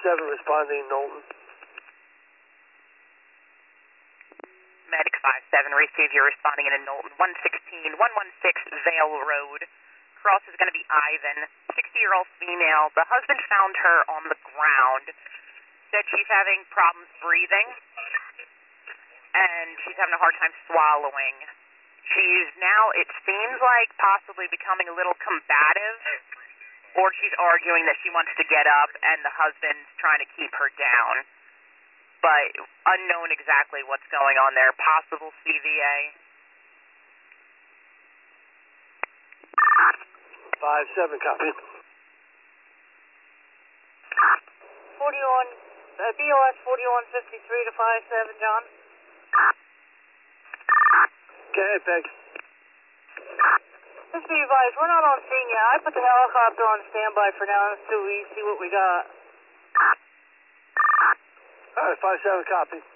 responding Knowlton. Medic 5-7, receive, you're responding in Knowlton. 116 Vale Road. Cross is going to be Ivan, 60-year-old female. The husband found her on the ground. Said she's having problems breathing, and she's having a hard time swallowing. She's now, it seems like, possibly becoming a little combative, or she's arguing that she wants to get up, and the husband's trying to keep her down. But unknown exactly what's going on there. Possible CVA. 5-7, copy. 41, BOS 4153 to 5-7, John. Okay, Peg. Just be advised, we're not on scene yet. I put the helicopter on standby for now until we see what we got. All right, 5-7, copy.